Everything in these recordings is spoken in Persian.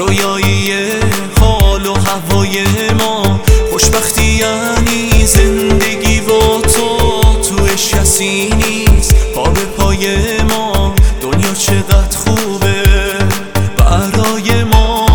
رویایی حال و هوای ما. خوشبختی یعنی زندگی با توش کسی نیست پا به پای ما. دنیا چقدر خوبه برای ما.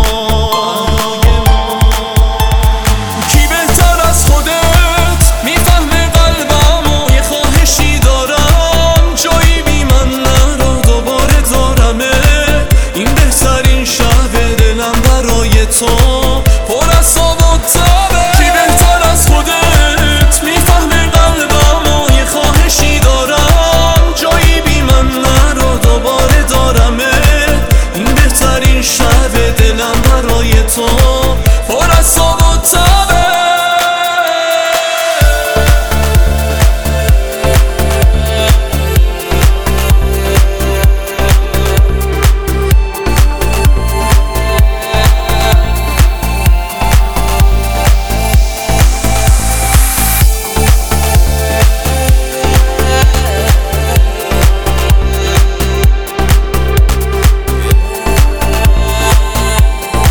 کی بهتر از خودت میفهمه قلبم و یه خواهشی دارم، جایی بی من نرو دوباره دارمه. این بهترین شب دلم برای تو پر از صبح و تبه. کی بهتر از خودت میفهمه قلبم و یه خواهشی دارم، جایی بی من نرو دوباره دارمه. این بهترین شب دلم برای تو پر از صبح و تبه.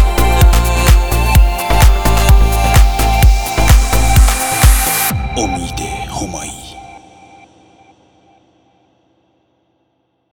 امید